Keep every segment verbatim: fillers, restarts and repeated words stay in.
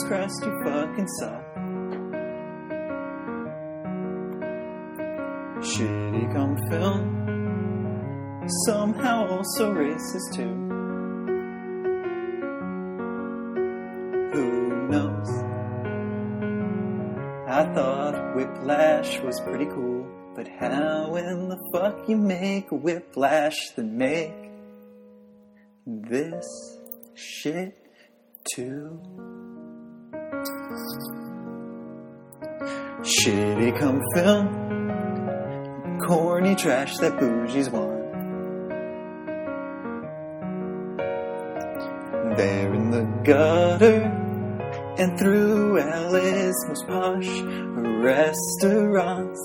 Christ, you fucking suck. Shitty cum film, somehow also racist too. Who knows? I thought Whiplash was pretty cool, but how in the fuck you make a Whiplash then make this shit too? Shitty cum film, corny trash that bougies want. They're in the gutter and through L A's most posh restaurants.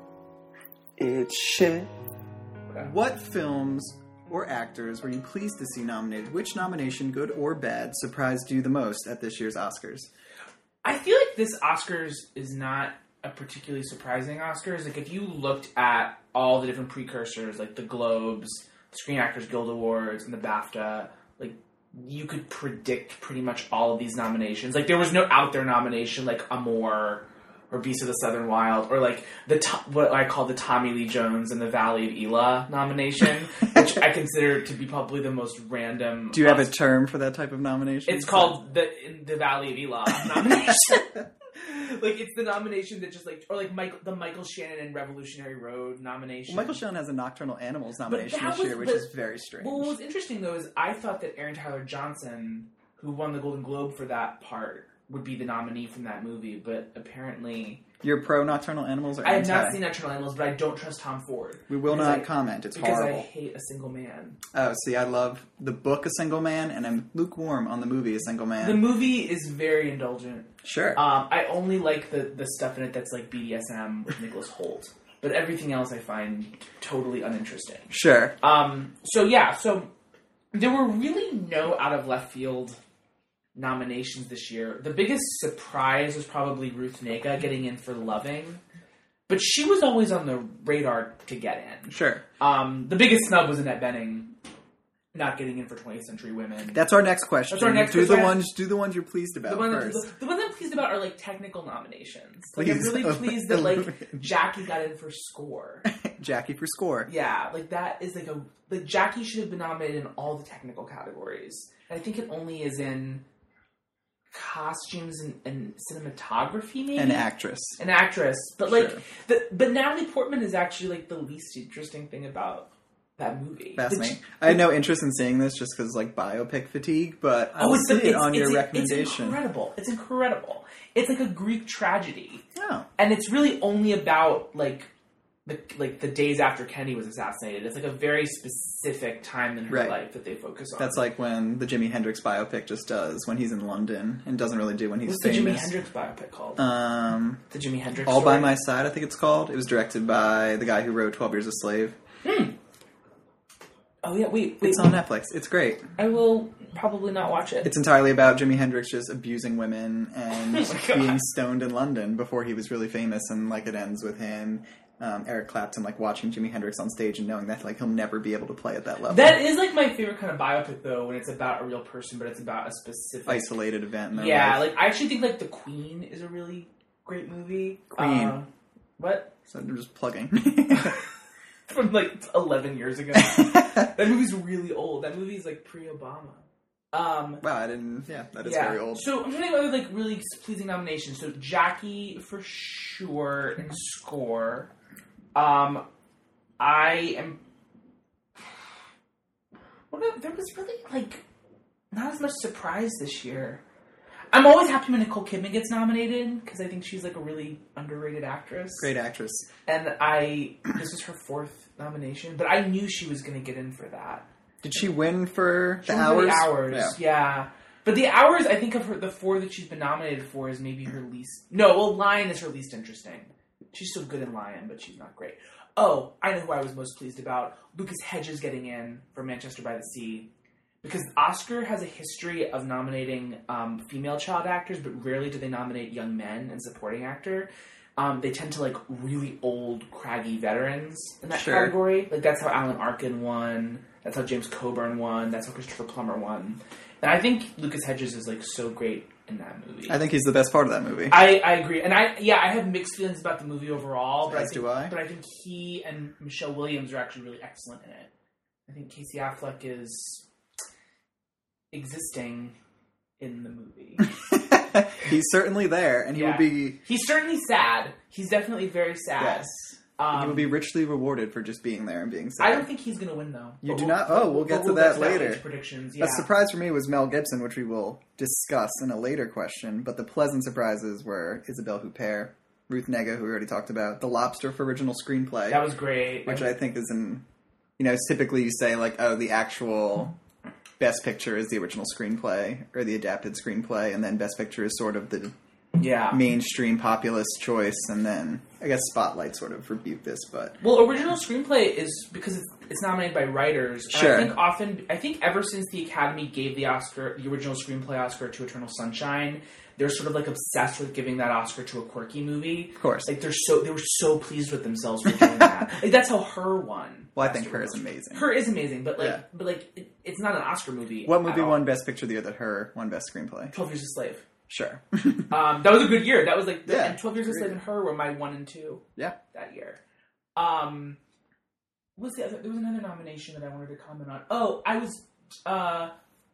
It's shit. What films or actors were you pleased to see nominated? Which nomination, good or bad, surprised you the most at this year's Oscars? I feel like this Oscars is not a particularly surprising Oscars. Like, if you looked at all the different precursors, like the Globes, the Screen Actors Guild Awards, and the BAFTA, like, you could predict pretty much all of these nominations. Like, there was no out there nomination like Amour or Beast of the Southern Wild, or like the to- what I call the Tommy Lee Jones and the Valley of Elah nomination, which I consider to be probably the most random. Do you have a term for that type of nomination? It's called the the Valley of Elah nomination. Like, it's the nomination that just, like, or, like, Michael, the Michael Shannon and Revolutionary Road nomination. Well, Michael Shannon has a Nocturnal Animals nomination this was, year, which but, is very strange. Well, what was interesting, though, is I thought that Aaron Tyler Johnson, who won the Golden Globe for that part, would be the nominee from that movie, but apparently... You're pro Nocturnal Animals or I have anti? not seen Nocturnal Animals, but I don't trust Tom Ford. We will not I, comment. It's because horrible. Because I hate A Single Man. Oh, see, I love the book A Single Man, and I'm lukewarm on the movie A Single Man. The movie is very indulgent. Sure. Um, I only like the, the stuff in it that's like B D S M with Nicholas Hoult. But everything else I find totally uninteresting. Sure. Um, so, yeah, so there were really no out of left field nominations this year. The biggest surprise was probably Ruth Negga getting in for Loving. But she was always on the radar to get in. Sure. Um, the biggest snub was Annette Bening not getting in for twentieth Century Women. That's our next question. That's our next do question. the ones do the ones you're pleased about the, one first. that, the, the ones I'm pleased about are like technical nominations. Like, Please I'm really pleased that like Jackie got in for score. Jackie for score. Yeah, like that is like a like Jackie should have been nominated in all the technical categories. And I think it only is in costumes and, and cinematography, maybe? An actress. An actress. But, like, Sure. the, but Natalie Portman is actually, like, the least interesting thing about that movie. Fascinating. I had no interest in seeing this just because, like, biopic fatigue, but I oh, will it's, see the, it it's, on it's, your it's, recommendation. It's incredible. It's incredible. It's like a Greek tragedy. Oh. And it's really only about, like, the like the days after Kennedy was assassinated. It's like a very specific time in her Right. life that they focus on. That's like when the Jimi Hendrix biopic just does when he's in London and doesn't really do when he's What's famous. the Jimi Hendrix biopic called? Um, the Jimi Hendrix All story? by My Side, I think it's called. It was directed by the guy who wrote twelve Years a Slave. Hmm. Oh, yeah, wait, wait. It's on Netflix. It's great. I will probably not watch it. It's entirely about Jimi Hendrix just abusing women and Oh my God. being stoned in London before he was really famous, and like it ends with him, um, Eric Clapton, like watching Jimi Hendrix on stage and knowing that like he'll never be able to play at that level. That is like my favorite kind of biopic, though, when it's about a real person, but it's about a specific isolated event in their Yeah, life. like I actually think like The Queen is a really great movie. Queen. Uh, what? So I'm just plugging. From like eleven years ago. That movie's really old. That movie's like pre-Obama. Um, Wow, I didn't. Yeah, that is yeah. very old. So I'm trying to think of other like really pleasing nominations. So Jackie for sure and Score. Um, I am. What a, there was really like not as much surprise this year. I'm always happy when Nicole Kidman gets nominated because I think she's like a really underrated actress. Great actress. And I this was her fourth nomination, but I knew she was going to get in for that. Did she win for She the won for hours? The hours, Yeah. yeah. But the hours, I think of her, the four that she's been nominated for is maybe her least. No, well, Lion is her least interesting. She's still good in Lion, but she's not great. Oh, I know who I was most pleased about. Lucas Hedges getting in for Manchester by the Sea. Because Oscar has a history of nominating um, female child actors, but rarely do they nominate young men and supporting actor. Um, they tend to like really old, craggy veterans in that Sure. category. Like that's how Alan Arkin won. That's how James Coburn won. That's how Christopher Plummer won. And I think Lucas Hedges is like so great in that movie. I think he's the best part of that movie. I, I agree. And I yeah, I have mixed feelings about the movie overall. But As I think, do I. But I think he and Michelle Williams are actually really excellent in it. I think Casey Affleck is existing in the movie. He's certainly there, and he yeah. will be... He's certainly sad. He's definitely very sad. Yes. Um, he will be richly rewarded for just being there and being sad. I don't think he's going to win, though. You but do we'll, not? Oh, we'll get we'll to that get later. Predictions, yeah. A surprise for me was Mel Gibson, which we will discuss in a later question, but the pleasant surprises were Isabelle Huppert, Ruth Negga, who we already talked about, The Lobster for original screenplay. That was great. Which I think is in... You know, typically you say, like, oh, the actual Best Picture is the original screenplay, or the adapted screenplay, and then Best Picture is sort of the... Yeah. mainstream populist choice, and then I guess Spotlight sort of rebuked this, but well, original screenplay is because it's, it's nominated by writers. And sure. I think often, I think ever since the Academy gave the Oscar, the original screenplay Oscar to Eternal Sunshine, they're sort of like obsessed with giving that Oscar to a quirky movie. Of course, like they're so they were so pleased with themselves for doing that. Like that's how Her won. Well, I think Her is amazing. Her is amazing, but like, yeah. but like, it, it's not an Oscar movie. What movie won Best Picture the year that Her won Best Screenplay? Twelve Years a Slave. Sure. um, that was a good year. That was like, the, yeah, and Twelve Years a Slave and Her were my one and two. Yeah. That year. Um, what was the other? There was another nomination that I wanted to comment on. Oh, I was. Uh,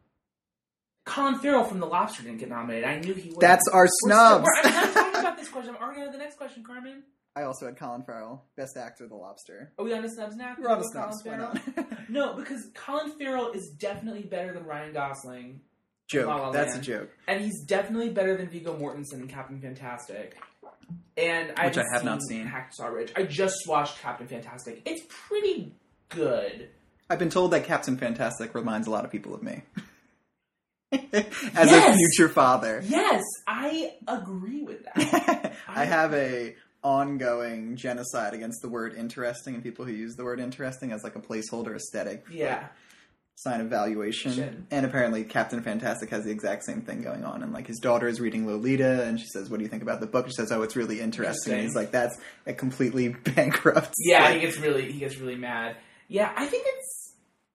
Colin Farrell from The Lobster didn't get nominated. I knew he would. That's our snubs. We're, we're, I'm not talking about this question. I'm already on to the next question, Carmen. I also had Colin Farrell, Best Actor, The Lobster. Are we on to snubs now? We're on to snubs. Why not? No, because Colin Farrell is definitely better than Ryan Gosling. Joke. La La That's Land. a joke. And he's definitely better than Viggo Mortensen in Captain Fantastic. And Which I have seen not seen. Hacksaw Ridge. I just watched Captain Fantastic. It's pretty good. I've been told that Captain Fantastic reminds a lot of people of me. As yes! a future father. Yes, I agree with that. I have a ongoing genocide against the word interesting and people who use the word interesting as like a placeholder aesthetic. Yeah. Like, sign of valuation. Shit. And apparently Captain Fantastic has the exact same thing going on. And like his daughter is reading Lolita and she says, what do you think about the book? She says, oh, it's really interesting. And he's like, that's a completely bankrupt. Yeah, like, he gets really he gets really mad. Yeah, I think it's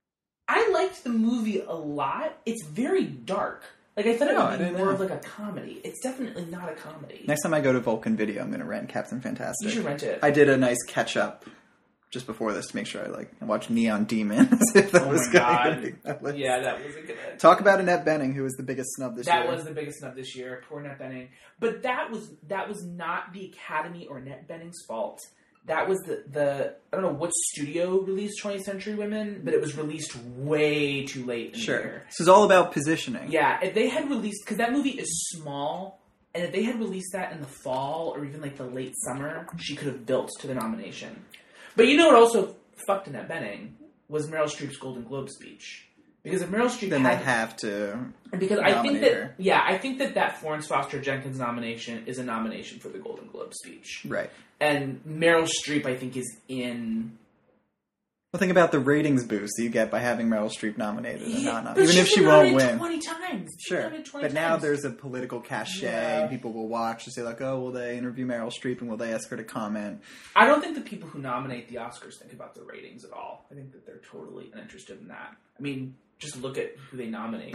I liked the movie a lot. It's very dark. Like, I thought No, it would I be more know. of like a comedy. It's definitely not a comedy. Next time I go to Vulcan Video, I'm going to rent Captain Fantastic. You should rent it. I did a nice catch-up just before this to make sure I like watched Neon Demon. As if that Oh was my gonna God. be that list. Yeah, that was a good Talk about Annette Bening, who was the biggest snub this That year. was the biggest snub this year. Poor Annette Bening. But that was that was not the Academy or Annette Bening's fault. That was the, the I don't know what studio released twentieth Century Women, but it was released way too late in Sure. the year. This is all about positioning. Yeah, if they had released, because that movie is small, and if they had released that in the fall or even like the late summer, she could have built to the nomination. But you know what also fucked Annette Bening was Meryl Streep's Golden Globe speech. Because if Meryl Streep Then had they have to because I think nominate that her. yeah, I think that that Florence Foster Jenkins nomination is a nomination for the Golden Globe speech. Right. And Meryl Streep, I think, is in. Well, think about the ratings boost you get by having Meryl Streep nominated and Yeah, not nominated. but Even she's if she been won't nominated win. twenty times. She's Sure. nominated twenty But now times. there's a political cachet. Yeah. And people will watch to say, like, oh, will they interview Meryl Streep and will they ask her to comment? I don't think the people who nominate the Oscars think about the ratings at all. I think that they're totally uninterested in that. I mean, just look at who they nominate.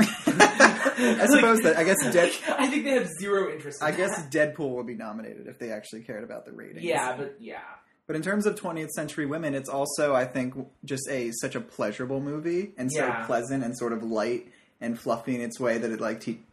I suppose that, I guess Dead, I think they have zero interest in I that. guess Deadpool will be nominated if they actually cared about the ratings. Yeah, but yeah. But in terms of twentieth Century Women, it's also, I think, just a such a pleasurable movie and so Yeah. pleasant and sort of light and fluffy in its way that it like te-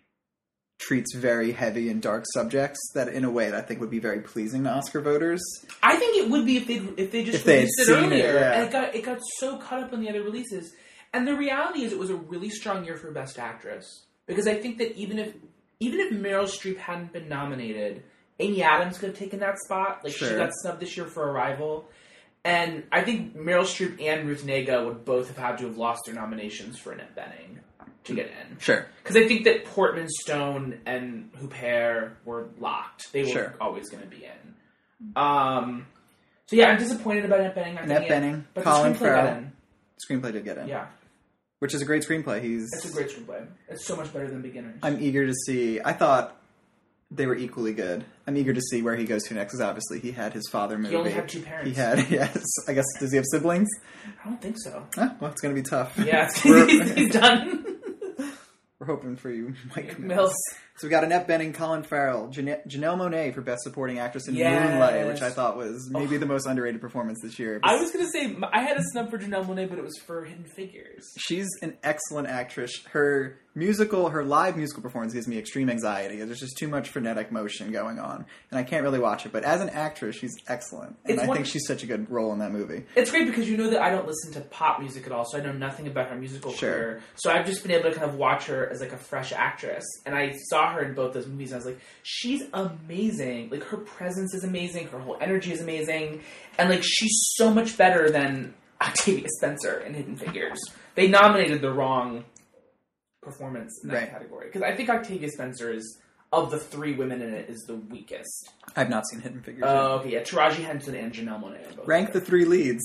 treats very heavy and dark subjects that, in a way, that I think would be very pleasing to Oscar voters. I think it would be if they if they just If they had released it seen it, earlier, yeah. and it got it got so caught up in the other releases. And the reality is, it was a really strong year for Best Actress because I think that even if even if Meryl Streep hadn't been nominated, Amy Adams could have taken that spot. Like Sure. she got snubbed this year for Arrival, and I think Meryl Streep and Ruth Negga would both have had to have lost their nominations for Annette Bening to get in. Sure. Because I think that Portman, Stone, and Huppert were locked. They were Sure. always going to be in. Um, so yeah, I'm disappointed about Annette Bening. not Annette getting in, Bening, but Colin the screenplay got Farrell. in. Screenplay did get in. Yeah, Which is a great screenplay. He's. it's a great screenplay. It's so much better than Beginners. I'm eager to see. I thought they were equally good. I'm eager to see where he goes to next, because obviously he had his father movie. He only had two parents. He had, yes. I guess, does he have siblings? I don't think so. Huh? Well, it's going to be tough. Yeah, We're- he's, he's done. We're hoping for you, Mike Mills. So we got Annette Bening, Colin Farrell, Jan- Janelle Monáe for Best Supporting Actress in Yes. Moonlight, which I thought was maybe oh. the most underrated performance this year. I was going to say, I had a snub for Janelle Monáe, but it was for Hidden Figures. She's an excellent actress. Her musical, her live musical performance gives me extreme anxiety. There's just too much frenetic motion going on, and I can't really watch it. But as an actress, she's excellent, and it's I one, think she's such a good role in that movie. It's great because you know that I don't listen to pop music at all, so I know nothing about her musical sure. career. So I've just been able to kind of watch her as like a fresh actress, and I saw her in both those movies, and I was like, she's amazing. Like, her presence is amazing, her whole energy is amazing, and like, she's so much better than Octavia Spencer in Hidden Figures. They nominated the wrong performance in that right. category. Because I think Octavia Spencer is, of the three women in it, is the weakest. I've not seen Hidden Figures. Oh, uh, okay, yeah. Taraji Henson and Janelle Monáe are both. Rank there. the three leads.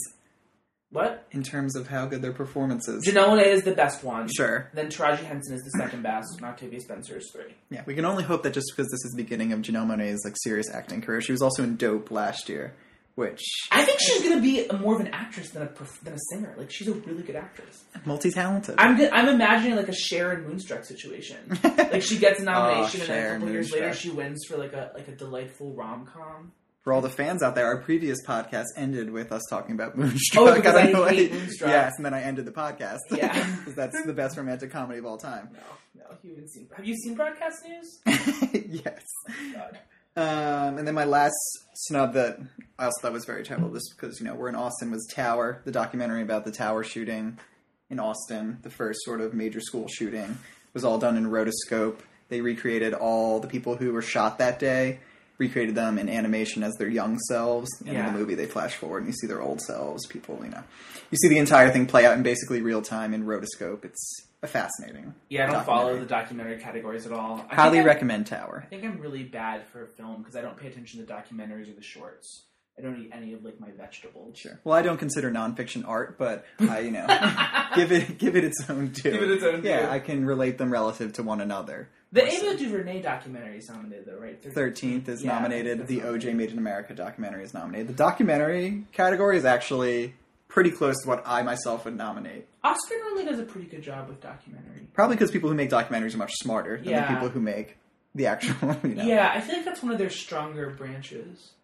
What? In terms of how good their performance is. Janelle Monáe is the best one. Sure. Then Taraji Henson is the second best, and Octavia Spencer is three. Yeah, we can only hope that just because this is the beginning of Janelle Monáe's like serious acting career. She was also in Dope last year. Which I think she's going to be a, more of an actress than a than a singer. Like, she's a really good actress, multi-talented. I'm good, I'm imagining like a Sharon Moonstruck situation. Like, she gets a nomination, oh, and then a couple years later, she wins for like a like a delightful rom com. For all the fans out there, our previous podcast ended with us talking about Moonstruck. Oh, because I, I hate hate Moonstruck. Yes, and then I ended the podcast. Yeah, because that's the best romantic comedy of all time. No, no, you haven't seen. Have you seen Broadcast News? Yes. Oh, God. Um, and then my last snub that I also thought was very terrible, just because, you know, we're in Austin, was Tower, the documentary about the Tower shooting in Austin, the first sort of major school shooting. It was all done in rotoscope. They recreated all the people who were shot that day, recreated them in animation as their young selves. And yeah. in the movie, they flash forward and you see their old selves. People, you know, you see the entire thing play out in basically real time in rotoscope. It's a fascinating Yeah, I don't follow the documentary categories at all. I Highly recommend Tower. I think I'm really bad for film because I don't pay attention to the documentaries or the shorts. I don't eat any of like my vegetables. Sure. Well, I don't consider nonfiction art, but I, you know, give it give it its own due. Give it its own due. Yeah, I can relate them relative to one another. The Ava DuVernay documentary is nominated, though, right? Thirteenth is yeah, nominated. The O J Made in America documentary is nominated. The documentary category is actually pretty close to what I myself would nominate. Oscar normally does a pretty good job with documentary. Probably because people who make documentaries are much smarter than yeah. the people who make the actual, you know. Yeah, I feel like that's one of their stronger branches.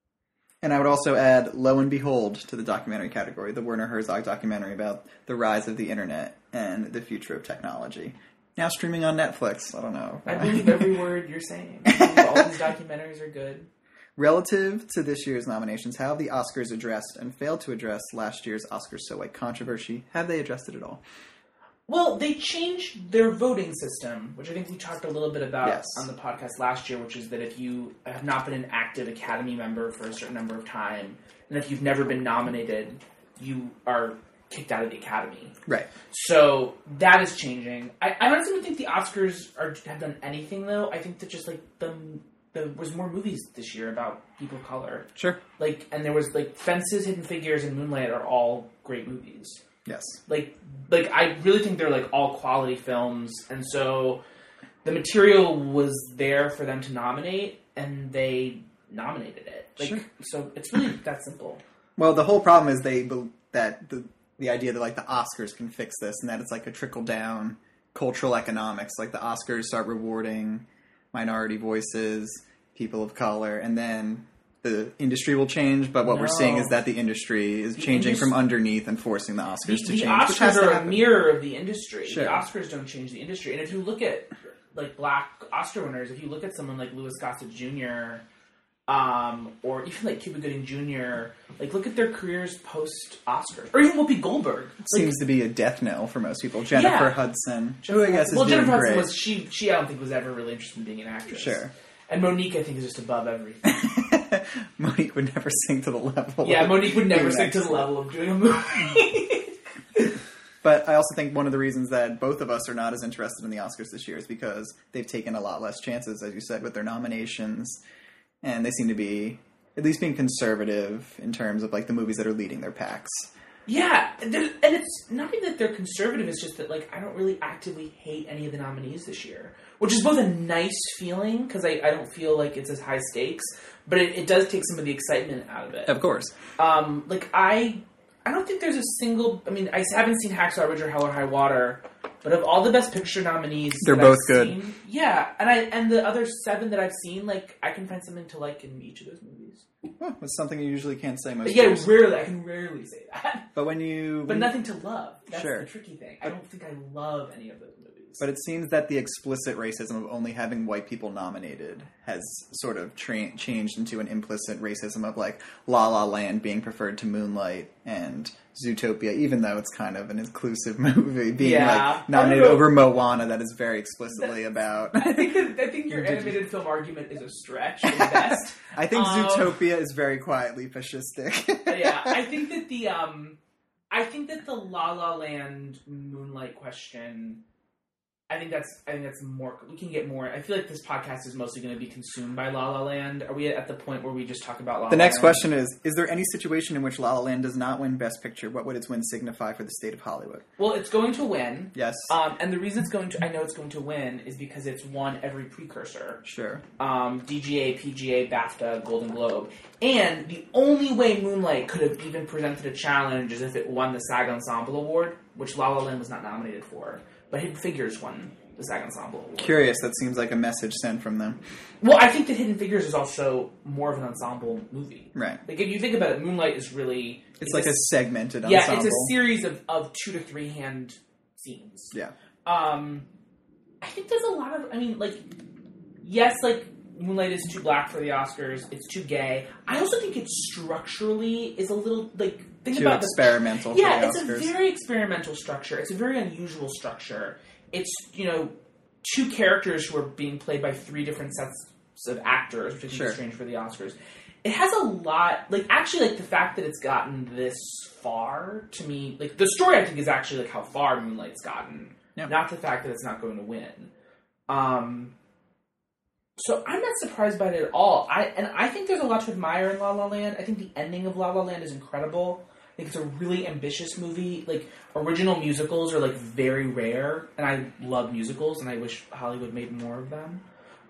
And I would also add Lo and Behold to the documentary category, the Werner Herzog documentary about the rise of the internet and the future of technology. Now streaming on Netflix. I don't know. I believe every word you're saying. I believe all these documentaries are good. Relative to this year's nominations, how have the Oscars addressed and failed to address last year's Oscars so white controversy? Have they addressed it at all? Well, they changed their voting system, which I think we talked a little bit about yes. on the podcast last year, which is that if you have not been an active Academy member for a certain number of time, and if you've never been nominated, you are kicked out of the Academy. Right. So that is changing. I, I honestly don't think the Oscars are, have done anything, though. I think that just, like, the... There was more movies this year about people of color. Sure. Like, and there was, like, Fences, Hidden Figures, and Moonlight are all great movies. Yes. Like, like I really think they're, like, all quality films, and so the material was there for them to nominate, and they nominated it. Like, sure. So it's really that simple. Well, the whole problem is they that the the idea that, like, the Oscars can fix this, and that it's, like, a trickle-down cultural economics. Like, the Oscars start rewarding minority voices, people of color, and then the industry will change. But what no. we're seeing is that the industry is the changing industry, from underneath and forcing the Oscars the, to the change. The Oscars are a mirror of the industry. Sure. The Oscars don't change the industry. And if you look at, like, black Oscar winners, if you look at someone like Louis Gossett Junior, um, or even like Cuba Gooding Junior, like, look at their careers post-Oscars. Or even Whoopi Goldberg. It like, seems to be a death knell for most people. Jennifer yeah. Hudson, Jennifer, who I guess is well, doing Jennifer great. Hudson was, she, she, I don't think, was ever really interested in being an actress. Sure. And Monique, I think, is just above everything. Monique would never sink to the level. Yeah, Monique would never sink to the level of doing a movie. But I also think one of the reasons that both of us are not as interested in the Oscars this year is because they've taken a lot less chances, as you said, with their nominations. And they seem to be at least being conservative in terms of, like, the movies that are leading their packs. Yeah, and it's not even that they're conservative, it's just that, like, I don't really actively hate any of the nominees this year. Which is both a nice feeling, because I, I don't feel like it's as high stakes, but it, it does take some of the excitement out of it. Of course. Um, like, I I don't think there's a single. I mean, I haven't seen Hacksaw Ridge or Hell or High Water, but of all the Best Picture nominees, they're that both I've good. Seen, yeah, and I and the other seven that I've seen, like I can find something to like in each of those movies. Well, it's something you usually can't say most. Yeah, years. rarely. I can rarely say that. But when you, but when nothing to love. That's sure. the tricky thing. I don't think I love any of those movies. But it seems that the explicit racism of only having white people nominated has sort of tra- changed into an implicit racism of, like, La La Land being preferred to Moonlight and Zootopia, even though it's kind of an inclusive movie, being yeah. like nominated over Moana, that is very explicitly about. I think that, I think your animated film argument is a stretch at best. I think um, Zootopia is very quietly fascistic. Yeah, I think that the um, I think that the La La Land Moonlight question. I think that's. I think that's more. We can get more. I feel like this podcast is mostly going to be consumed by La La Land. Are we at the point where we just talk about La La Land? The next question is: is there any situation in which La La Land does not win Best Picture? What would its win signify for the state of Hollywood? Well, it's going to win. Yes. Um, and the reason it's going to, I know it's going to win, is because it's won every precursor. Sure. Um, D G A, P G A, BAFTA, Golden Globe, and the only way Moonlight could have even presented a challenge is if it won the SAG Ensemble Award, which La La Land was not nominated for. But Hidden Figures won the SAG Ensemble Award. Curious, that seems like a message sent from them. Well, I think that Hidden Figures is also more of an ensemble movie. Right. Like, if you think about it, Moonlight is really... It's, it's like a, a segmented yeah, ensemble. Yeah, it's a series of, of two to three hand scenes. Yeah. Um, I think there's a lot of... I mean, like, yes, like, Moonlight is too black for the Oscars. It's too gay. I also think it structurally is a little, like... Think too about experimental the, for yeah, the it's Oscars. a very experimental structure. It's a very unusual structure. It's, you know, two characters who are being played by three different sets of actors, which I think sure. is strange for the Oscars. It has a lot... Like, actually, like, the fact that it's gotten this far, to me... Like, the story, I think, is actually, like, how far Moonlight's gotten. Yeah. Not the fact that it's not going to win. Um... So I'm not surprised by it at all. I and I think there's a lot to admire in La La Land. I think the ending of La La Land is incredible. I think it's a really ambitious movie. Like, original musicals are, like, very rare, and I love musicals, and I wish Hollywood made more of them.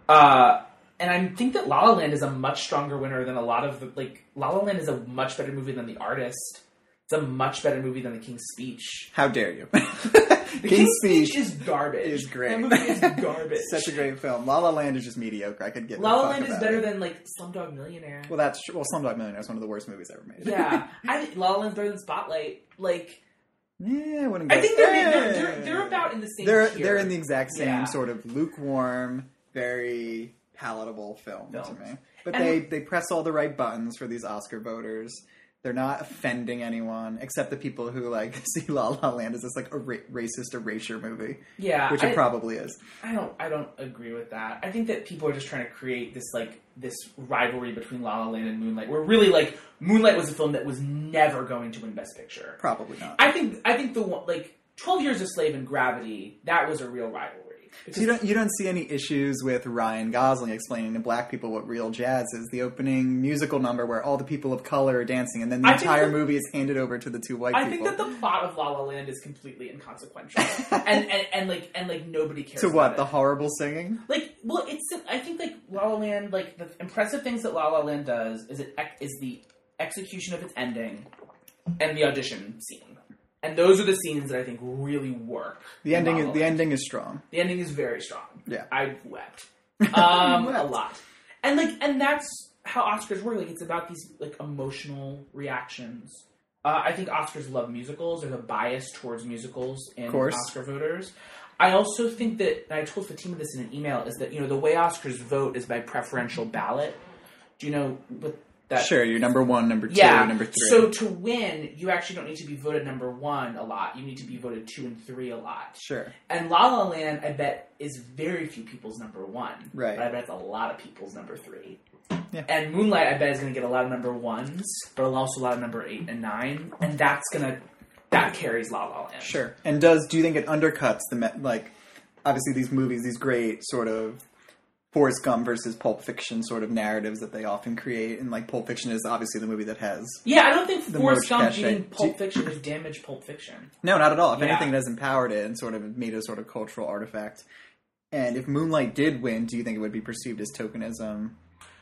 Uh, and I think that La La Land is a much stronger winner than a lot of the, like, La La Land is a much better movie than The Artist. It's a much better movie than The King's Speech. How dare you? The King's, King's Speech is garbage. Is great. That movie is garbage. Such a great film. La La Land is just mediocre. I could get La La Land is better it. than, like, Slumdog Millionaire. Well, that's true. Well, Slumdog Millionaire is one of the worst movies ever made. Yeah. I think La La Land's better than Spotlight. Like... Yeah, I wouldn't go I think they're, they're, they're, they're about in the same They're, tier. they're in the exact same yeah. sort of lukewarm, very palatable film Films. to me. But and they, they press all the right buttons for these Oscar voters. They're not offending anyone, except the people who, like, see La La Land as this, like, a ra- racist erasure movie. Yeah. Which it I, probably is. I don't I don't agree with that. I think that people are just trying to create this, like, this rivalry between La La Land and Moonlight, where really, like, Moonlight was a film that was never going to win Best Picture. Probably not. I think, I think the one, like, twelve Years a Slave and Gravity, that was a real rivalry. So you don't you don't see any issues with Ryan Gosling explaining to black people what real jazz is? The opening musical number where all the people of color are dancing, and then the I entire that, movie is handed over to the two white I people. I think that the plot of La La Land is completely inconsequential, and, and and like and like nobody cares. To about what? it. The horrible singing? Like, well, it's I think like La La Land, like the impressive things that La La Land does is it is the execution of its ending and the audition scene. And those are the scenes that I think really work. The ending, is, the ending is strong. The ending is very strong. Yeah, I wept, um, wept. a lot, and like, and that's how Oscars work. Like, it's about these like emotional reactions. Uh, I think Oscars love musicals. There's a bias towards musicals in Oscar voters. I also think that, and I told Fatima this in an email, is that, you know, the way Oscars vote is by preferential ballot. Do you know what? That, sure, you're number one, number two, yeah. number three. So to win, you actually don't need to be voted number one a lot. You need to be voted two and three a lot. Sure. And La La Land, I bet, is very few people's number one. Right. But I bet it's a lot of people's number three. Yeah. And Moonlight, I bet, is going to get a lot of number ones, but also a lot of number eight and nine. And that's going to, that carries La La Land. Sure. And does, do you think it undercuts the, like, obviously these movies, these great sort of Forrest Gump versus Pulp Fiction sort of narratives that they often create, and like Pulp Fiction is obviously the movie that has. Yeah, I don't think Forrest Gump cachet. being Pulp Fiction has damaged Pulp Fiction. No, not at all. If yeah. anything, it has empowered it and sort of made a sort of cultural artifact. And if Moonlight did win, do you think it would be perceived as tokenism?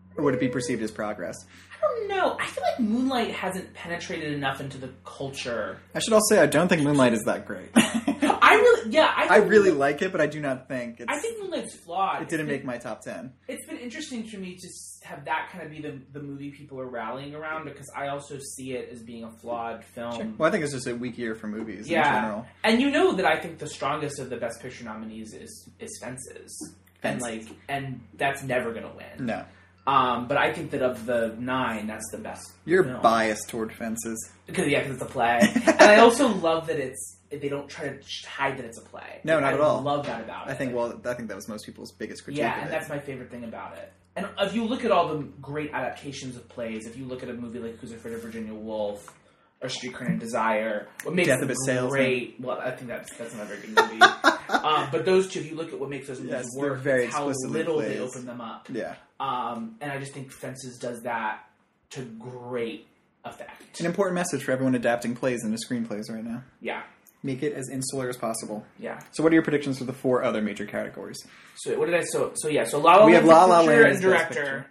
Or would it be perceived as progress? I don't know. I feel like Moonlight hasn't penetrated enough into the culture. I should also say I don't think Moonlight is that great. I really, yeah, I, I really Moonlight, like it, but I do not think it's... I think Moonlight's flawed. It didn't it's make my top ten. It's been interesting to me to have that kind of be the, the movie people are rallying around, because I also see it as being a flawed film. Sure. Well, I think it's just a weak year for movies yeah. in general. And you know that I think the strongest of the Best Picture nominees is, is Fences. And Fences. like, and that's never going to win. No. Um, but I think that of the nine, that's the best. You're film. biased toward Fences. Because yeah, because it's a play, and I also love that it's they don't try to hide that it's a play. No, Like, not I at all. Love that about it. I think well, I think that was most people's biggest critique. yeah, of and it. that's my favorite thing about it. And if you look at all the great adaptations of plays, if you look at a movie like Who's Afraid of Virginia Woolf or Streetcar Named Desire, what makes Death them of a Salesman. great? Well, I think that's that's not a very good movie. um, but those two, if you look at what makes those movies Yes, they're work, very it's how explicitly little they plays. open them up. Yeah. Um, and I just think Fences does that to great effect. An important message for everyone adapting plays into screenplays right now. Yeah, Make it as insular as possible. yeah. So what are your predictions for the four other major categories? So what did I? So so yeah. So La La We Land have La for La picture Land and as Best director.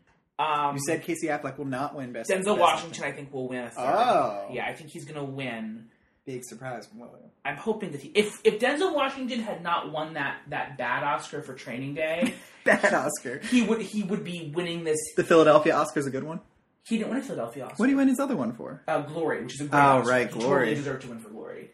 Um, You said Casey Affleck will not win Best Denzel Best Washington, Actor. I think, will win a third. Oh. Yeah, I think he's going to win. Big surprise from William. I'm hoping that he... If, if Denzel Washington had not won that, that bad Oscar for Training Day, Bad Oscar. he would he would be winning this... The Philadelphia Oscar's a good one. He didn't win a Philadelphia Oscar. What do you win his other one for? Uh, Glory, which is a great Oh, Oscar. right, He Glory. totally deserved to win for Glory.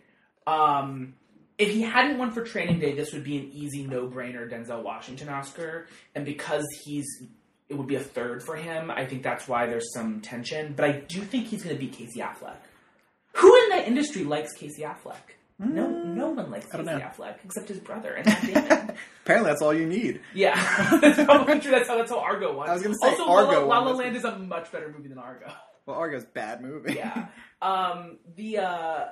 Um, if he hadn't won for Training Day, this would be an easy no-brainer Denzel Washington Oscar. And because he's... It would be a third for him. I think that's why there's some tension. But I do think he's going to beat Casey Affleck. Who in that industry likes Casey Affleck? No, no one likes I Casey don't know. Affleck except his brother and Matt Damon. Apparently that's all you need. Yeah, that's probably true. That's how that's how Argo was. I was gonna say also, Argo La La, La won La this Land is a much better movie than Argo. Well, Argo's a bad movie. Yeah. Um. The uh.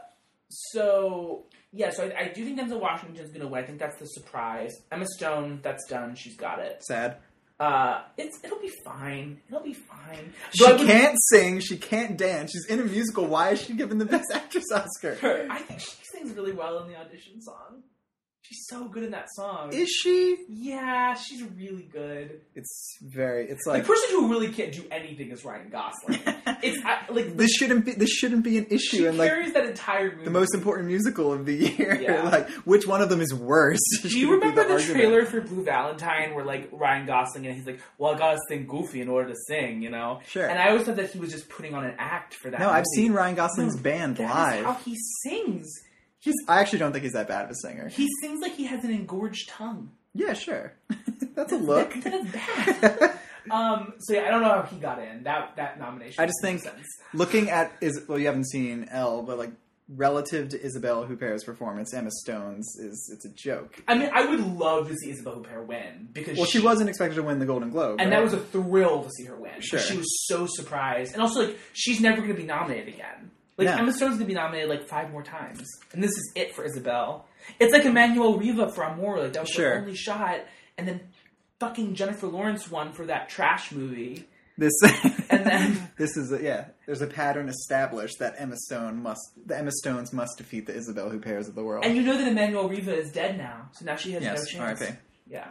So yeah. So I, I do think Denzel Washington's going to win. I think that's the surprise. Emma Stone. That's done. She's got it. Sad. Uh. It's it'll be fine. It'll be fine. She Though I would- can't sing. She can't dance. She's in a musical. Why is she given the Best Actress Oscar? Her. I think she sings really well in the audition song. She's so good in that song. Is she? Yeah, she's really good. It's very. It's The like person who really can't do anything is Ryan Gosling. It's I, like this shouldn't be. This shouldn't be an issue. she And like carries that entire movie. the most important musical of the year. Yeah. Like which one of them is worse? Do should you be remember the, argument. trailer for Blue Valentine where like Ryan Gosling and he's like, "Well, I gotta sing goofy in order to sing," you know? Sure. And I always thought that he was just putting on an act for that. No, I've movie. seen Ryan Gosling's No, band That is live. how he sings. He's. I actually don't think he's that bad of a singer. He sings like he has an engorged tongue. Yeah, sure. That's a look. That, that is bad. um. So yeah, I don't know how he got in that that nomination. I just makes think sense. looking at is well, you haven't seen Elle, but like relative to Isabelle Huppert's performance, Emma Stone's is it's a joke. I mean, I would love to see Isabelle Huppert win because Well, she wasn't expected to win the Golden Globe, and right? that was a thrill to see her win. Sure. She was so surprised, and also like she's never going to be nominated again. Like No. Emma Stone's going to be nominated like five more times, and this is it for Isabelle. It's like Emmanuel Riva for Amour, like that was Sure. her only shot, and then fucking Jennifer Lawrence won for that trash movie. This And then- this is a, yeah. There's a pattern established that Emma Stone must the Emma Stones must defeat the Isabelle Hupperts of the world. And you know that Emmanuel Riva is dead now, so now she has Yes, no chance. R I P. Yeah.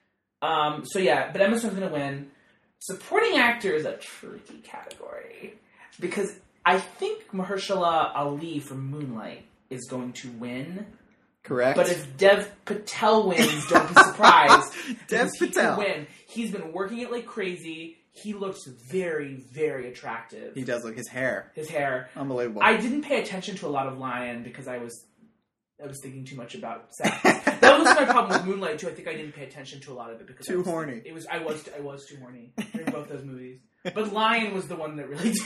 Um. So yeah, but Emma Stone's going to win. Supporting actor is a tricky category because I think Mahershala Ali from Moonlight is going to win. Correct. But if Dev Patel wins, don't be surprised. Dev because he Patel. can win. He's been working it like crazy. He looks very, very attractive. he does look his hair His hair. unbelievable. I didn't pay attention to a lot of Lion because I was I was thinking too much about sex. That was my problem with Moonlight too. I think I didn't pay attention to a lot of it because I Too was, horny. It was I was I was too horny during both those movies. But Lion was the one that really did.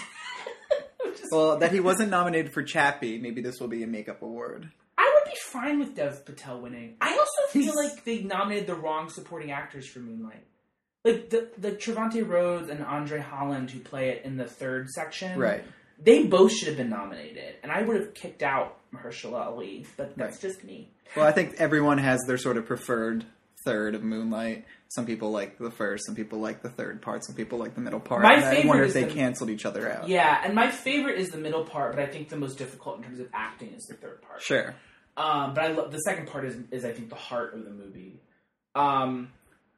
Just- well, that he wasn't nominated for Chappie. Maybe this will be a makeup award. I would be fine with Dev Patel winning. I also feel He's- like they nominated the wrong supporting actors for Moonlight. Like the the Trevante Rhodes and Andre Holland who play it in the third section. Right. They both should have been nominated, and I would have kicked out Mahershala Ali, but that's Right. just me. Well, I think everyone has their sort of preferred third of Moonlight. Some people like the first, some people like the third part, some people like the middle part. My and I favorite wonder is if they the- canceled each other out. Yeah, and my favorite is the middle part, but I think the most difficult in terms of acting is the third part. Sure. Um, but I love the second part is is I think the heart of the movie. Um,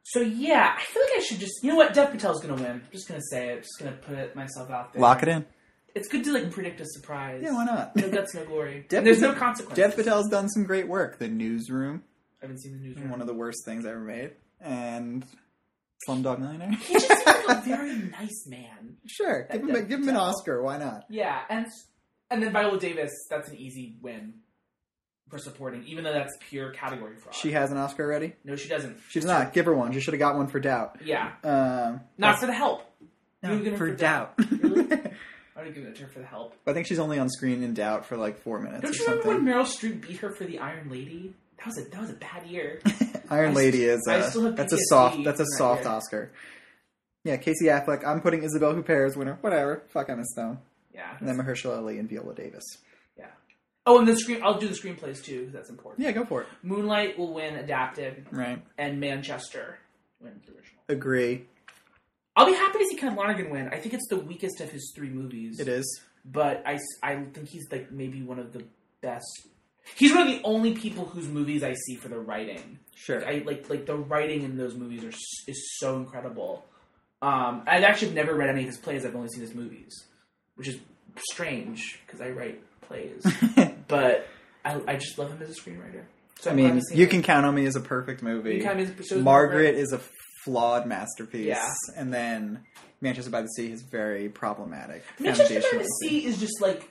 So yeah, I feel like I should just... You know what? Dev Patel's going to win. I'm just going to say it. I'm just going to put it myself out there. Lock it in. It's good to like predict a surprise. Yeah, why not? No guts, no glory. Dev There's Patel, no consequences. Dev Patel's done some great work. The Newsroom. I haven't seen the Newsroom. One of the worst things ever made. And Slumdog Millionaire. He just seems like a very nice man. Sure. Give him, Dev give him an Patel. Oscar. Why not? Yeah, and and then Viola Davis, that's an easy win for supporting, even though that's pure category fraud. She has an Oscar already? No, she doesn't. She's not. Give her one. She should have got one for Doubt. Yeah. Um, Not for the help. no, You were gonna for for Doubt. Really? I would give it to her for the help. I think she's only on screen in Doubt for like four minutes Don't or you remember something. when Meryl Streep beat her for the Iron Lady? That was a that was a bad year. Iron I Lady st- is I a, still have that's a P T S D soft that's a from that soft year. Oscar. Yeah, Casey Affleck. I'm putting Isabelle Huppert as winner. Whatever. Fuck Emma Stone. Yeah. And then Mahershala Ali and Viola Davis. Yeah. Oh, and the screen. I'll do the screenplays too because that's important. Yeah, go for it. Moonlight will win adapted, Right. and Manchester wins original. Agree. I'll be happy to see Kenneth Lonergan win. I think it's the weakest of his three movies. It is. But I, I think he's like maybe one of the best. He's one of the only people whose movies I see for the writing. Sure. Like, I like like the writing in those movies are s- is so incredible. Um, I've actually never read any of his plays. I've only seen his movies, which is strange because I write plays. But I, I just love him as a screenwriter. So I I'm glad mean, to see You him. Can Count on Me is a perfect movie. You Can Count on Me is a- so is Margaret is a flawed masterpiece. Yeah. And then Manchester by the Sea is very problematic. Manchester by foundational. the Sea is just like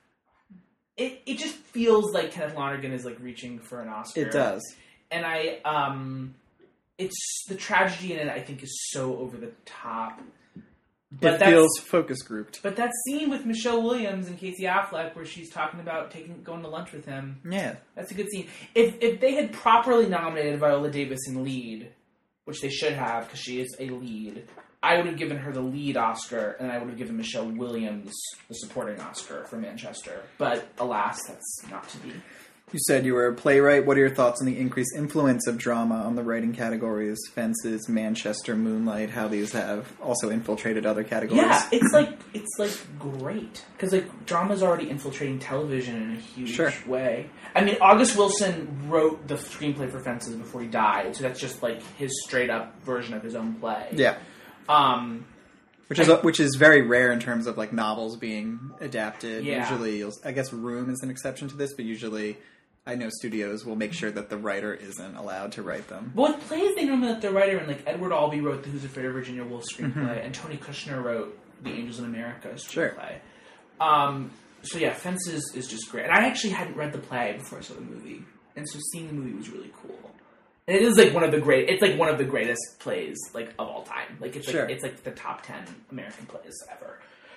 it. It just feels like Kenneth Lonergan is like reaching for an Oscar. It does. And I, um, it's the tragedy in it. I think is so over the top. But it that's, feels focus grouped. But that scene with Michelle Williams and Casey Affleck, where she's talking about taking going to lunch with him, Yeah. that's a good scene. If if they had properly nominated Viola Davis in lead, which they should have because she is a lead, I would have given her the lead Oscar, and I would have given Michelle Williams the supporting Oscar for Manchester. But alas, that's not to be. You said you were a playwright. What are your thoughts on the increased influence of drama on the writing categories? Fences, Manchester, Moonlight, how these have also infiltrated other categories? Yeah, it's like it's like great because like drama's already infiltrating television in a huge Sure. way. I mean, August Wilson wrote the screenplay for Fences before he died, so that's just like his straight up version of his own play. Yeah. Um, Which is which is very rare in terms of like novels being adapted. Yeah. Usually, you'll, I guess Room is an exception to this, but usually I know studios will make sure that the writer isn't allowed to write them. but with plays, they normally let the writer in. Like Edward Albee wrote the Who's Afraid of Virginia Woolf screenplay, Mm-hmm. and Tony Kushner wrote The Angels in America Sure. screenplay. Um, so yeah, Fences is just great. And I actually hadn't read the play before I saw the movie, and so seeing the movie was really cool. And it is like one of the great. It's like one of the greatest plays like of all time. Like it's Sure. like it's like the top ten American plays ever.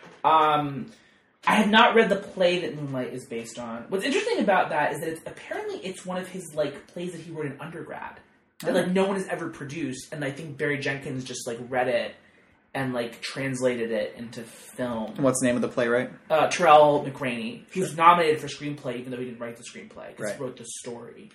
Um, I had not read the play that Moonlight is based on. What's interesting about that is that it's apparently it's one of his like plays that he wrote in undergrad that like no one has ever produced, and I think Barry Jenkins just like read it and like translated it into film. What's the name of the playwright? Uh, Terrell McRaney, he was nominated for screenplay even though he didn't write the screenplay because Right. he wrote the story.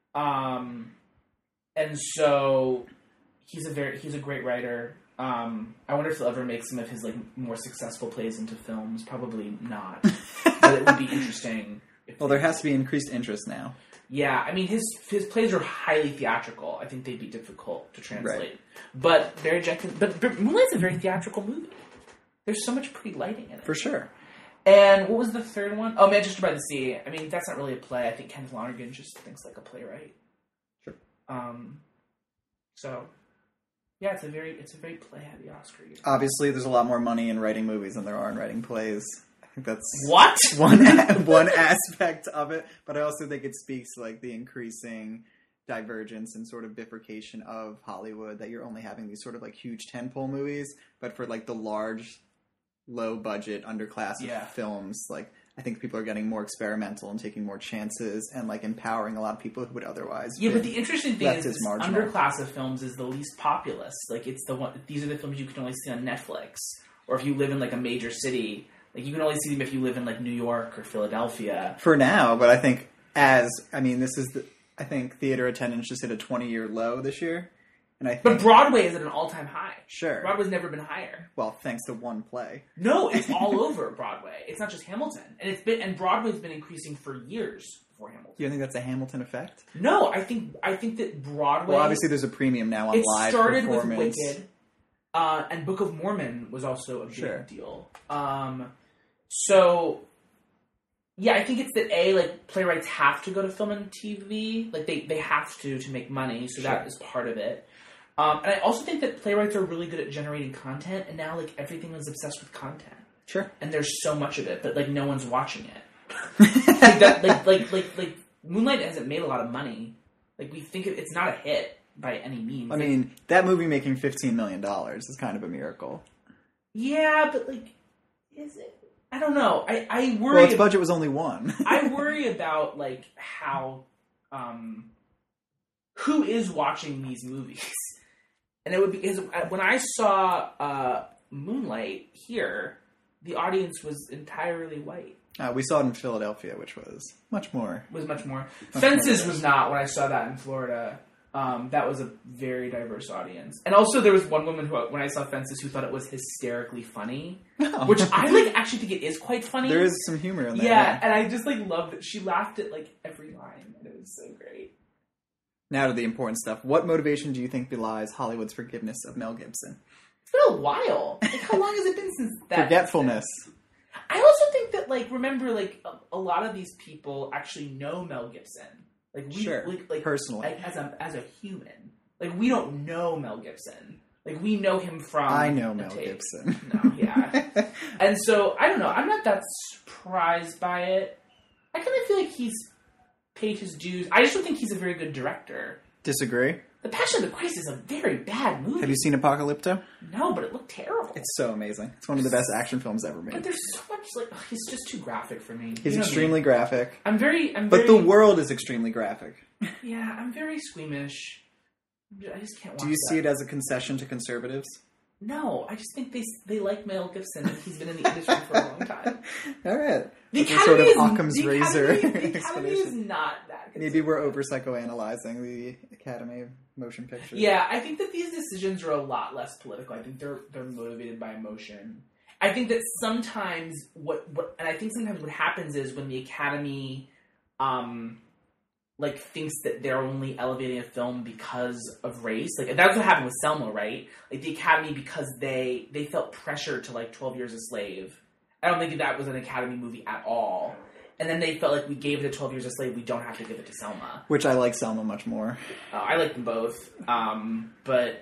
Um, and so he's a very he's a great writer. Um, I wonder if he'll ever make some of his like more successful plays into films. Probably not, but it would be interesting. If Well, there has to be increased interest now. Yeah, I mean his his plays are highly theatrical. I think they'd be difficult to translate. Right. But Barry Jenkins, but, but Moonlight's a very theatrical movie. There's so much pretty lighting in it. For sure. And what was the third one? Oh, Manchester by the Sea. I mean, that's not really a play. I think Kenneth Lonergan just thinks like a playwright. Sure. Um. So, yeah, it's a very it's a very play heavy Oscar year. Obviously, there's a lot more money in writing movies than there are in writing plays. I think that's What? one one aspect of it, but I also think it speaks to like the increasing divergence and sort of bifurcation of Hollywood, that you're only having these sort of like huge tentpole movies, but for like the large, low budget underclass Yeah. of films, like I think people are getting more experimental and taking more chances and like empowering a lot of people who would otherwise Yeah, be but the interesting thing left is as this marginal. underclass of films is the least populous. Like it's the one. These are the films you can only see on Netflix, or if you live in like a major city. Like you can only see them if you live in like New York or Philadelphia. for now, but I think as I mean, this is the, I think theater attendance just hit a twenty year low this year, and I think But Broadway is at an all time high. sure, Broadway's never been higher. well, thanks to one play. No, it's all over Broadway. It's not just Hamilton, and it's been and Broadway's been increasing for years before Hamilton. You think that's a Hamilton effect? No, I think I think that Broadway... Well, obviously there's a premium now on it live started performance. with Wicked, uh, and Book of Mormon was also a big Sure. deal. Um, so, yeah, I think it's that, A, like, playwrights have to go to film and T V. Like, they, they have to to make money, so Sure. that is part of it. Um, and I also think that playwrights are really good at generating content, and now, like, everything is obsessed with content. Sure. And there's so much of it, but, like, no one's watching it. like, that, like, like, like, like, Moonlight hasn't made a lot of money. Like, we think it, it's not a hit by any means. I Like, mean, that movie making fifteen million dollars is kind of a miracle. yeah, but, like, is it? I don't know. I, I worry... Well, its budget was only one. I worry about, like, how... Um, who is watching these movies? And it would be... Because when I saw uh, Moonlight here, the audience was entirely white. Uh, we saw it in Philadelphia, which was much more... Was much more... Much Fences more was not when I saw that in Florida. Um, that was a very diverse audience. And also there was one woman who, when I saw Fences, who thought it was hysterically funny. Oh. Which I, like, actually think it is quite funny. There is some humor in there. Yeah, and I just, like, loved it. She laughed at, like, every line, and it was so great. Now to the important stuff. What motivation do you think belies Hollywood's forgiveness of Mel Gibson? It's been a while. Like, how long has it been since that? Forgetfulness. I also think that, like, remember, like, a, a lot of these people actually know Mel Gibson. Like, we, Sure, like, like, personally. like, as a as a human. Like, we don't know Mel Gibson. Like, we know him from... I know a Mel tape. Gibson. No, yeah. And so, I don't know. I'm not that surprised by it. I kind of feel like he's paid his dues. I just don't think he's a very good director. Disagree. The Passion of the Christ is a very bad movie. Have you seen Apocalypto? No, but it looked terrible. It's so amazing. It's one of the best action films ever But made. there's so much, like, ugh, he's just too graphic for me. He's You know extremely me. graphic. I'm very, I'm But very... the world is extremely graphic. Yeah, I'm very squeamish. I just can't watch Do you that. see it as a concession to conservatives? No, I just think they they like Mel Gibson and he's been in the industry for a long time. All right. The That's a Academy sort of is Occam's the razor Academy, the Academy is explanation. not that good. Maybe we're over psychoanalyzing the Academy of Motion Pictures. Yeah, I think that these decisions are a lot less political. I think they're they're motivated by emotion. I think that sometimes what, what and I think sometimes what happens is when the Academy um like thinks that they're only elevating a film because of race. Like that's what happened with Selma, right? Like the Academy, because they they felt pressure to like twelve Years a Slave. I don't think that was an Academy movie at all. And then they felt like we gave it to twelve Years a Slave, we don't have to give it to Selma. Which I like Selma much more. Uh, I like them both, um, but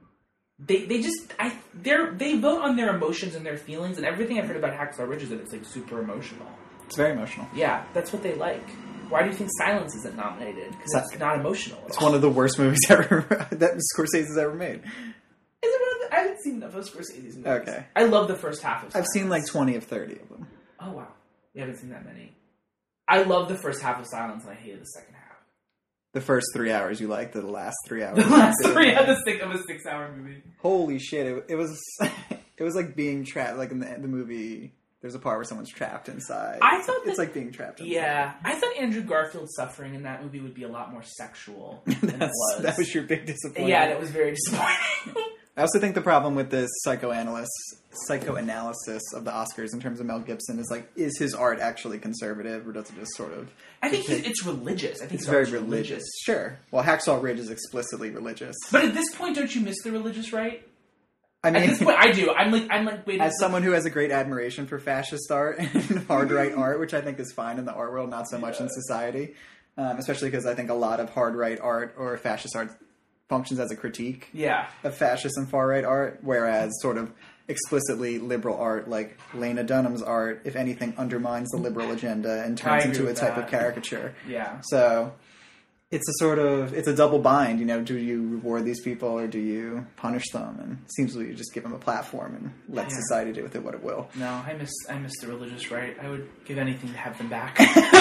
they they just I they they vote on their emotions and their feelings, and everything I've heard about Hacksaw Ridge is that it's like super emotional. It's very emotional. Yeah, that's what they like. Why do you think Silence isn't nominated? Because it's not emotional. At It's all. one of the worst movies ever that Scorsese's ever made. Is it one of the, I haven't seen enough of Scorsese's movies. Okay. I love the first half of I've Silence. seen like twenty of thirty of them. Oh, wow. You haven't seen that many. I love the first half of Silence, and I hated the second half. The first three hours you liked, the last three hours. The last you three didn't. of the six of a six-hour movie. Holy shit! It, it was it was like being trapped. Like in the, the movie, there's a part where someone's trapped inside. I thought it's that- like being trapped. Inside. Yeah, I thought Andrew Garfield's suffering in that movie would be a lot more sexual than it That's, was. that was your big disappointment. Yeah, that was very disappointing. I also think the problem with this psychoanalyst psychoanalysis of the Oscars in terms of Mel Gibson is like, is his art actually conservative, or does it just sort of? I think depict- he's, it's religious. I think it's his very art's religious. Sure. Well, Hacksaw Ridge is explicitly religious. But at this point, don't you miss the religious right? I At mean, this point, I do. I'm like, I'm like, wait. as someone who has a great admiration for fascist art and hard right art, which I think is fine in the art world, not so much in society, um, especially because I think a lot of hard right art or fascist art functions as a critique yeah, of fascist and far right art, whereas sort of explicitly liberal art, like Lena Dunham's art, if anything, undermines the liberal agenda and I turns agree into a with type that. of caricature. yeah. So it's a sort of, it's a double bind, you know, do you reward these people or do you punish them? And it seems like you just give them a platform and let Yeah. society do with it what it will. No, I miss, I miss the religious right. I would give anything to have them back.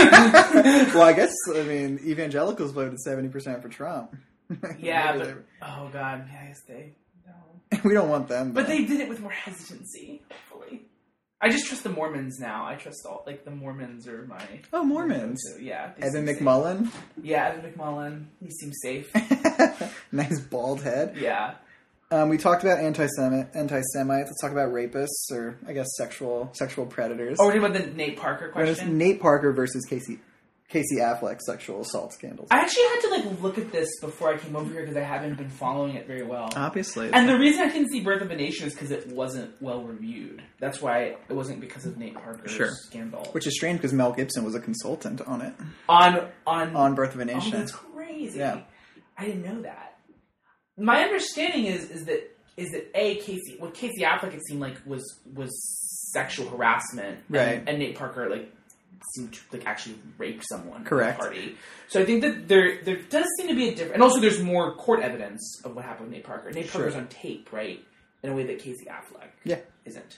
Well, I guess, I mean, evangelicals voted seventy percent for Trump. yeah, Maybe but oh god, yeah, I guess they no. they- we don't want them. But though. they did it with more hesitancy. Hopefully, I just trust the Mormons now. I trust all like the Mormons are my Oh, Mormons. go-to. Yeah, they Evan seem safe. McMullen. Yeah, Evan McMullen. He seems safe. Nice bald head. Yeah. Um, we talked about anti-Semite, anti-Semites. Let's talk about rapists, or I guess sexual sexual predators. Oh, we're talking about the Nate Parker There's question. Nate Parker versus Casey Casey Affleck sexual assault scandals. I actually had to like look at this before I came over here because I haven't been following it very well. Obviously. And the reason I didn't see Birth of a Nation is because it wasn't well reviewed. That's why it wasn't because of Nate Parker's sure. scandal. Which is strange because Mel Gibson was a consultant on it. On on on Birth of a Nation. Oh, that's crazy. Yeah. I didn't know that. My understanding is is that is that A, Casey what Casey Affleck it seemed like was was sexual harassment. Right. And, and Nate Parker like seemed to like actually rape someone Correct. at the party. So I think that there there does seem to be a difference, and also there's more court evidence of what happened with Nate Parker. Nate Sure. Parker's on tape, right? In a way that Casey Affleck yeah. isn't.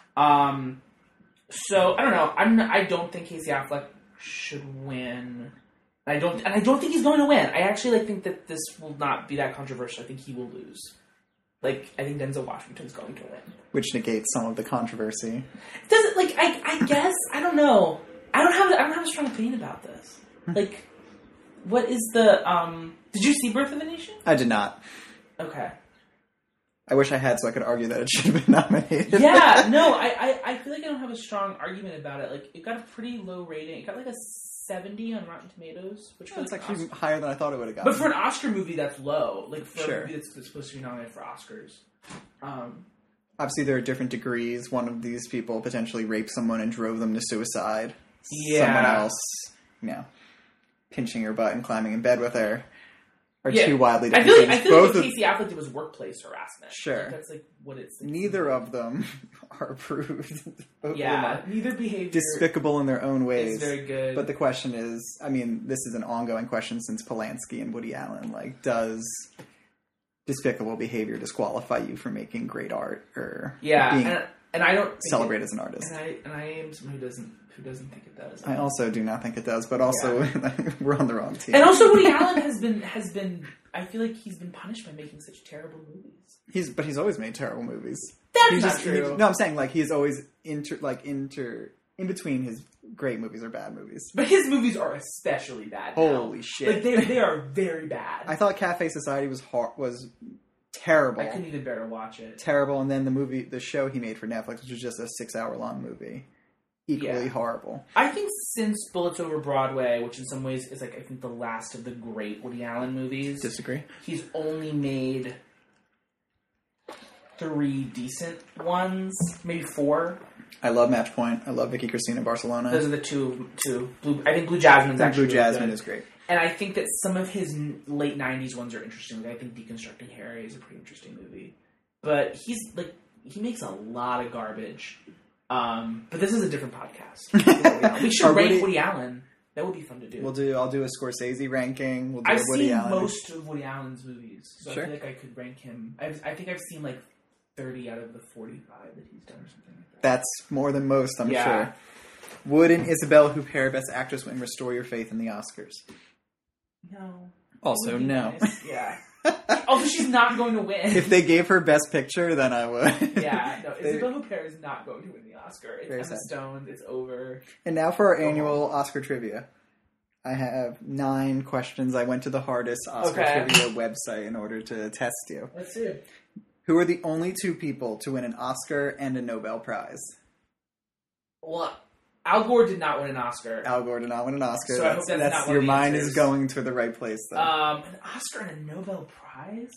Um so I don't know. I'm not, I don't think Casey Affleck should win. I don't and I don't think he's going to win. I actually like think that this will not be that controversial. I think he will lose. Like, I think Denzel Washington's going to win. Which negates some of the controversy. Does it, like, I, I guess, I don't know. I don't have, I don't have a strong opinion about this. Like, what is the, um, did you see Birth of a Nation? I did not. Okay. I wish I had so I could argue that it should have been nominated. Yeah, no, I, I, I feel like I don't have a strong argument about it. Like, it got a pretty low rating. It got like a seventy on Rotten Tomatoes, which Well, was it's actually Oscar. higher than I thought it would have gotten. But for an Oscar movie, that's low. Like, for sure. a movie that's, that's supposed to be nominated for Oscars. Um, Obviously, there are different degrees. One of these people potentially raped someone and drove them to suicide. Yeah. Someone else, you know, pinching her butt and climbing in bed with her are yeah. two wildly I different feel like, things. I feel like Both what of, Casey Affleck did was workplace harassment. Sure. Like, that's like what it's... Like, neither of them are approved. Both yeah, of them neither behavior... despicable in their own ways. Is very good. But the question is, I mean, this is an ongoing question since Polanski and Woody Allen. Like, does despicable behavior disqualify you from making great art or yeah, being and, and I don't celebrate it, as an artist? And I and I am someone who doesn't who doesn't think it does. I also do not think it does, but also yeah. we're on the wrong team. And also, Woody Allen has been has been. I feel like he's been punished by making such terrible movies. He's but he's always made terrible movies. That's he's not just, true. He, no, I'm saying like he's always inter like inter in between his great movies or bad movies. But his movies are especially bad. Now. Holy shit! Like they they are very bad. I thought Cafe Society was hor- was terrible. I couldn't even bear to watch it. Terrible, and then the movie, the show he made for Netflix, which was just a six-hour-long movie, equally yeah. horrible. I think since Bullets Over Broadway, which in some ways is like I think the last of the great Woody Allen movies, disagree. He's only made three decent ones, maybe four. I love Match Point. I love Vicky Cristina Barcelona. Those are the two. Two. Blue, I think Blue Jasmine's actually Blue Jasmine really good. is great. And I think that some of his late nineties ones are interesting. Like I think Deconstructing Harry is a pretty interesting movie. But he's like he makes a lot of garbage. Um, but this is a different podcast. We should Are rank Woody, Woody Allen. That would be fun to do. We'll do. I'll do a Scorsese ranking. We'll do I've a Woody seen Allen. most of Woody Allen's movies, so sure. I feel like I could rank him. I've, I think I've seen like thirty out of the forty-five that he's done, or something like that. That's more than most, I'm yeah. sure. Would an Isabelle Huppert Best Actress win Restore Your Faith in the Oscars? No. Also, no. Nice. Yeah. Also, she's not going to win. If they gave her Best Picture, then I would. Yeah, no, Isabelle Huppert is not going to win the Oscar. It's Very Emma sad. Stone. It's over. And now for our annual Oscar trivia. I have nine questions. I went to the hardest Oscar Okay. trivia website in order to test you. Let's see. Who are the only two people to win an Oscar and a Nobel Prize? Well, Al Gore did not win an Oscar. Al Gore did not win an Oscar. So I hope that's not one your of the mind answers. is going to the right place, though. Um, an Oscar and a Nobel Prize?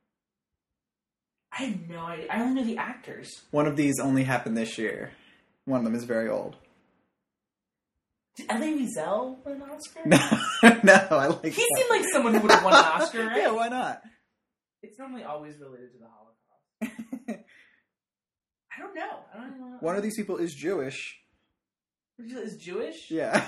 I have no idea. I only know the actors. One of these only happened this year. One of them is very old. Did Elie Wiesel win an Oscar? No, no, I like He that. seemed like someone who would have won an Oscar, right? Yeah, why not? It's normally always related to the Holocaust. I don't know. I don't know. One of these people is Jewish. Is Jewish? Yeah.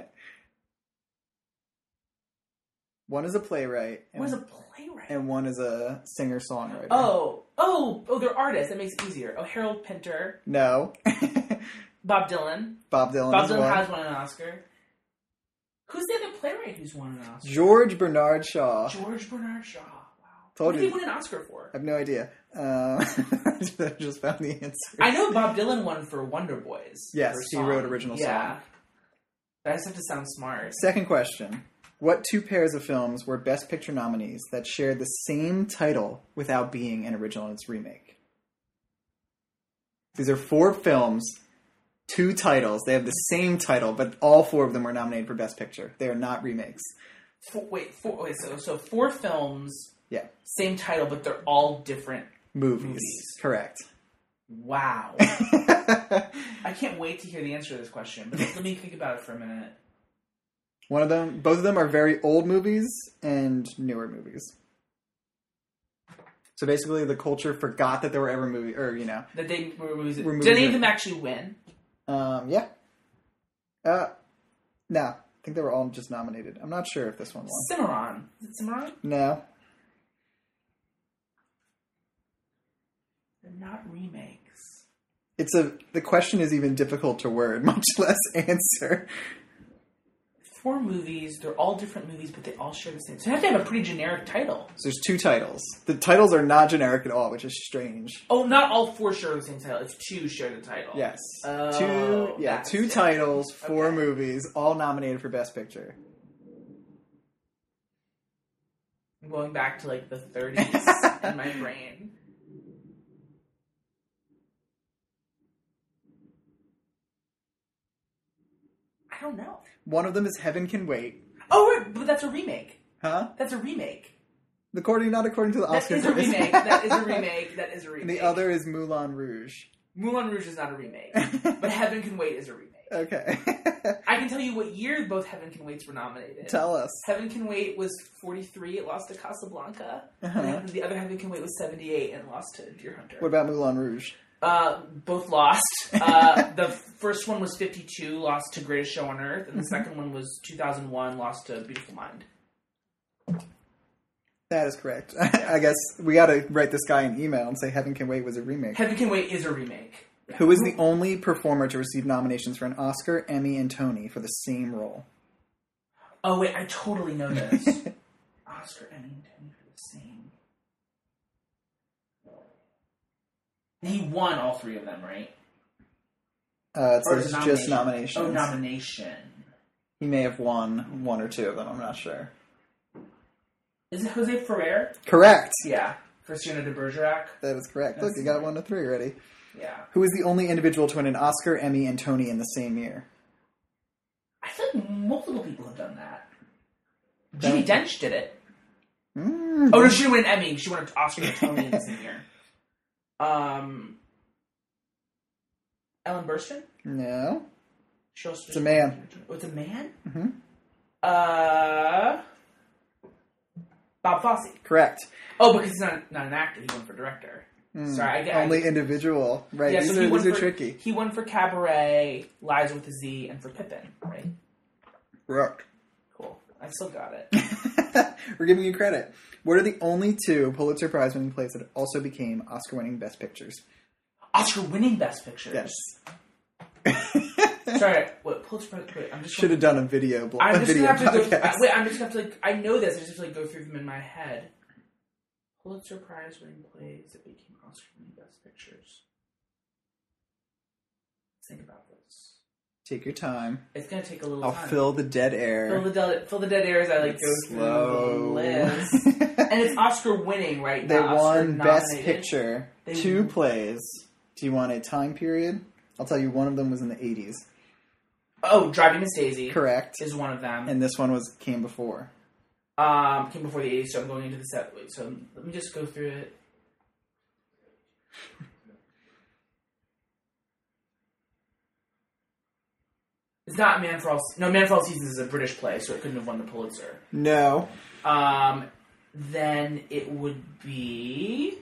One is a playwright. And, One is a playwright. and one is a singer-songwriter. Oh, oh, oh! They're artists. That makes it easier. Oh, Harold Pinter, No. Bob Dylan. Bob Dylan Bob is Dylan one. has won an Oscar. Who's the other playwright who's won an Oscar? George Bernard Shaw. George Bernard Shaw. Wow. Told what did you. he win an Oscar for? I have no idea. Um, I just found the answer. I know Bob Dylan won for Wonder Boys. Yes, for he song. wrote original yeah. song. But I just have to sound smart. Second question. What two pairs of films were Best Picture nominees that shared the same title without being an original in its remake? These are four films two titles. They have the same title, but all four of them were nominated for Best Picture. They are not remakes. Four, wait, four, wait, so so four films, Yeah. same title, but they're all different Movies. movies. Correct. Wow. I can't wait to hear the answer to this question, but let me think about it for a minute. One of them, both of them are very old movies and newer movies. So basically, the culture forgot that there were ever movies, or you know, That they were movies. Were Did movies any of that- them actually win? um, yeah. Uh, no, I think they were all just nominated. I'm not sure if this one won. Cimarron. Is it Cimarron? No, They're not remakes. it's a. The question is even difficult to word, much less answer. Four movies. They're all different movies, but they all share the same. So you have to have a pretty generic title. So there's two titles. The titles are not generic at all, which is strange. Oh, not all four share the same title. It's two share the title. Yes, Oh, two. Yeah, that's two it. titles, four Okay. movies, all nominated for Best Picture. I'm going back to like the thirties in my brain. I don't know. One of them is Heaven Can Wait. Oh, right, but that's a remake. Huh? That's a remake. According, not according to the That Oscar is a quiz. remake. That is a remake. That is a remake. And the other is Moulin Rouge. Moulin Rouge is not a remake, but Heaven Can Wait is a remake. Okay. I can tell you what year both Heaven Can Waits were nominated. Tell us. Heaven Can Wait was forty-three. It lost to Casablanca. Uh-huh. And the other Heaven Can Wait was seventy-eight and lost to Deer Hunter. What about Moulin Rouge? Uh, both lost. Uh, the first one was fifty-two, lost to Greatest Show on Earth, and the second one was two thousand one, lost to Beautiful Mind. That is correct. I guess we got to write this guy an email and say Heaven Can Wait was a remake. Heaven Can Wait is a remake. Who is the only performer to receive nominations for an Oscar, Emmy, and Tony for the same role? Oh wait, I totally know this. Oscar, Emmy, and Tony for the same. He won all three of them, right? Uh, it Or says is it just nomination? nominations. Oh, nomination. He may have won one or two of them. I'm not sure. Is it Jose Ferrer? Correct. Yeah. For Cyrano de Bergerac? That is correct. That's Look, you got one to three already. Yeah. Who is the only individual to win an Oscar, Emmy, and Tony in the same year? I feel like multiple people have done that. Judi Dench did it. Mm. Oh, no, she didn't win an Emmy. She won an Oscar and a Tony in the same year. Um, Ellen Burstyn? No. She also It's a man. Oh, it's a man? Mm-hmm. Uh, Bob Fosse. Correct. Oh, because he's not, not an actor. He won for director. Mm. Sorry, I get Only I, individual. Right. Yeah, these so are, he won these are for, tricky. He won for Cabaret, Lies with a Z, and for Pippin, right? Correct. Cool. I still got it. We're giving you credit. What are the only two Pulitzer Prize winning plays that also became Oscar winning Best Pictures? Oscar-winning Best Pictures. Yes. Sorry, what Pulitzer Prize? Wait, I'm just. Should have done a video. Blo- I'm a just video gonna have to go. podcast. Wait, I'm just gonna have to like. I know this. I just have to like go through them in my head. Pulitzer Prize winning plays that became Oscar-winning Best Pictures. Let's think about this. Take your time. It's gonna take a little I'll time. fill the dead air. Fill the dead, fill the dead air as I like go Slow. through the list. And it's Oscar winning, right? They Not Oscar won Best nominated. Picture. They Two won- plays. Do you want a time period? I'll tell you, one of them was in the eighties. Oh, Driving Miss Daisy. Correct. Is one of them. And this one was came before. Um, came before the eighties, so I'm going into the set. Wait, so let me just go through it. It's not Man for All. No, Man for All Seasons is a British play, so it couldn't have won the Pulitzer. No. Um, then it would be.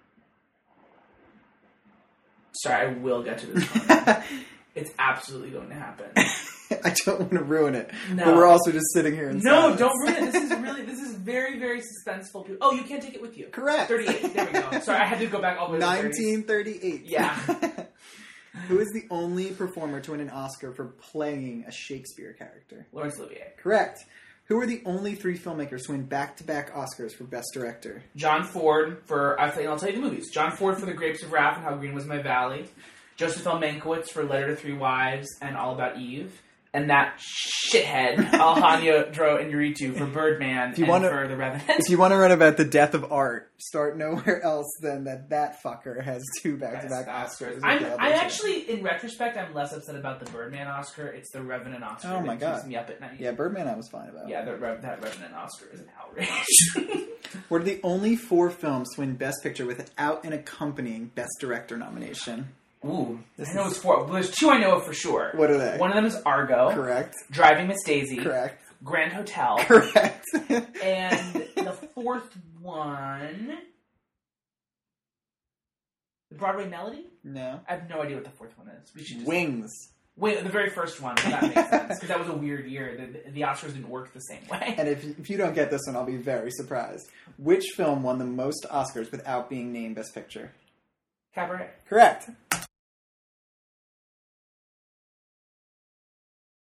Sorry, I will get to this one. It's absolutely going to happen. I don't want to ruin it. No. But we're also just sitting here in No, silence. don't ruin it. This is really, this is very, very suspenseful. Oh, you can't take it with you. Correct. thirty-eight. There we go. Sorry, I had to go back all the way to the thirties. nineteen thirty-eight. Yeah. Who is the only performer to win an Oscar for playing a Shakespeare character? Laurence Olivier. Correct. Who are the only three filmmakers to win back-to-back Oscars for Best Director? John Ford for, I'll tell, you, I'll tell you the movies. John Ford for The Grapes of Wrath and How Green Was My Valley. Joseph L. Mankiewicz for Letter to Three Wives and All About Eve. and that shithead Alejandro Inarritu for Birdman If you and wanna- for The Revenant. If you want to run about the death of art, start nowhere else than that that fucker has two back-to-back Oscars. with I'm, the other I'm two. actually, in retrospect, I'm less upset about the Birdman Oscar. It's the Revenant Oscar Oh my that God. keeps me up at night. Yeah, Birdman I was fine about. Yeah, the, Re- that Revenant Oscar is an outrage. We're the only four films to win Best Picture without an accompanying Best Director nomination. Ooh, This I know is- it's four. Well, there's two I know of for sure. What are they? One of them is Argo, Correct. Driving Miss Daisy, Correct. Grand Hotel, Correct. and the fourth one, the Broadway Melody. No. I have no idea what the fourth one is. We should just Wings. wait. The very first one. That makes sense because that was a weird year. The, the Oscars didn't work the same way. And if, if you don't get this one, I'll be very surprised. Which film won the most Oscars without being named Best Picture? Cabaret. Correct.